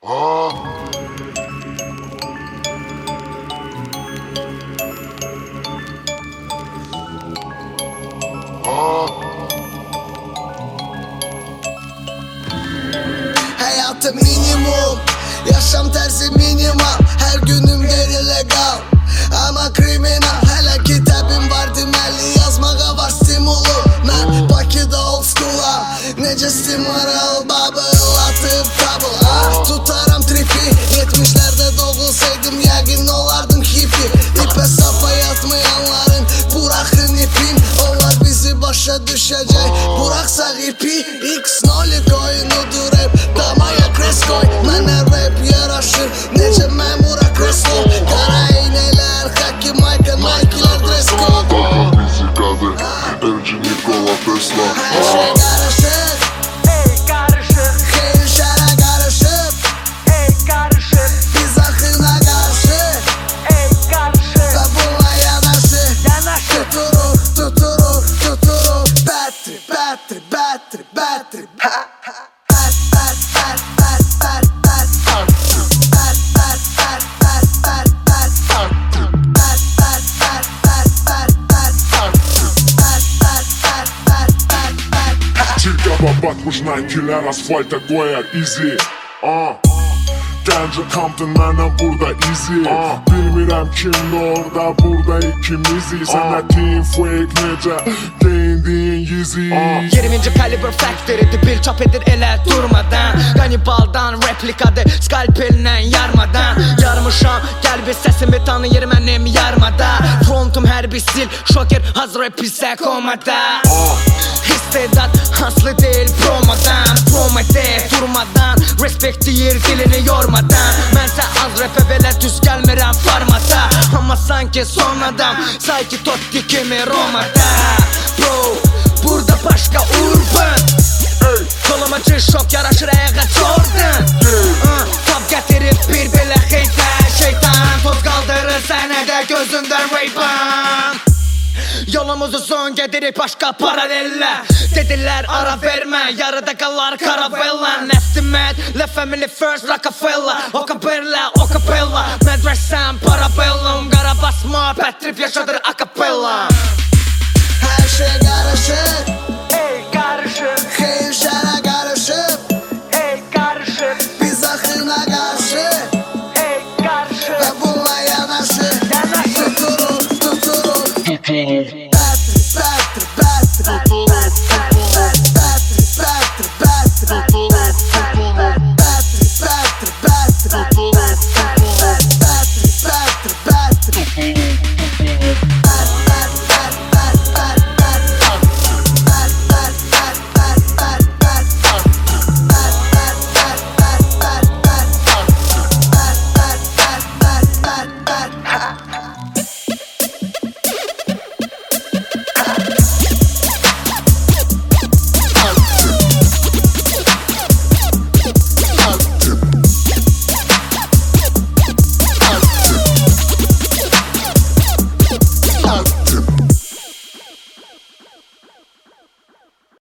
Hayatım minimum, yaşam tersi minimal. Her günüm illegal ama kriminal. Hele kitabım var deməli, yazmağa var stimulu. Mən Bakıda old school'am, necə stimural bubble atıp kabul. Tutaram tripi, 70'lerde doğulsaydım yəqin olardım hippie. İpə sapa yatmayanların bırakın ipin. Onlar bizi başa düşəcək, bıraksaq ipi. X-Nolik oyunudur hep, damaya kres koy. Mənə rap yaraşır, necə memura kreslo. Qara eynəklər, Haki Michael, Nike'lər dress code. Taka fizikadır, LG Nikola Tesla. Her şey karışık, karışık, xeyir şərə qarışıb. karışık, Biz axına qarşı karışık. və bununla yanaşı Tuturur, tuturur, tuturur. Bad trip, bad trip, bad trip, bad trip. Bad, bad, bad, bad, bad, bad. Bad, bad, bad, bad, bad. Bad, bad, bad, bad, bad. Bad, bad, bad, bad. Çirkaba batmış Nike'ler asfalta koyar izi. Gəncə Compton mənə burada izi. Bilmirəm kimdə orada, burada ikimizi. Sənətin fake necə geyindiyin yizi. 20. kaliber factory'di, bil çap edir elə durmadan. Qanibaldan replikadır, skalpellə yarmadan. Yarmışam, qəlbi səsimi tanıyır mənim yarmada. Frontum hərbi stil, şoker, hazır rap isə komada. İstedad haslı değil promodan, promete durmadan. Respect deyir dilini yormadan. Mənsə az rapə belə düz gəlmirəm formata. Amma sanki son adam, sanki Totti kimi Roma'da. Bro, burada başqa urban. Koluma şok yaraşır ayağa Jordan. Tab gətirib bir belə xeytən şeytan. Toz qaldırır sənədə gözündən Ray-Ban. Yolumuz uzun gedirip başka paralelle. Dediler ara verme, yarıda kalar karavella. Estimat, La Family First, Rockefeller. Ocapella, Ocapella. Medresem, Parabellum. Kara basma, Patrip yaşadır acapella. Her şey karışık, Karışık, xeyir şərə qarışıb. karışık, Biz axına qarşı karışık. və bununla yanaşı Tuturur, tuturur. Tuturur.